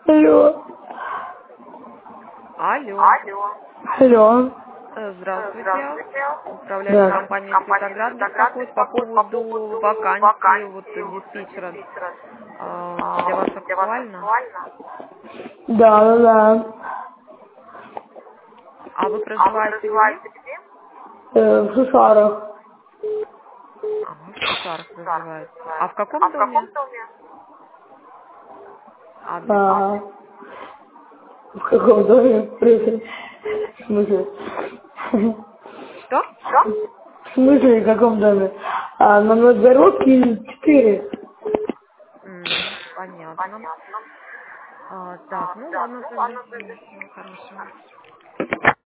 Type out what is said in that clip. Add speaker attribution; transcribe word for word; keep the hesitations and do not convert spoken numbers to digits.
Speaker 1: Алло.
Speaker 2: Алло.
Speaker 1: Алло.
Speaker 2: Э, Здравствуйте. Управляющая
Speaker 1: Да.
Speaker 2: компания «Светоград» беспокоит по поводу вакансии вот диспетчера. А, Для вас актуально?
Speaker 1: Да, да, да.
Speaker 2: А вы проживаете где?
Speaker 1: Э, в Шушарах.
Speaker 2: Ага, в Шушарах проживаете. А в каком доме? Адрес.
Speaker 1: А, в каком доме? В смысле?
Speaker 2: Что?
Speaker 1: В смысле, в каком доме? А, на Новгородке четыре.
Speaker 2: М, понятно. А, так, ну ладно, тогда. Всего хорошего.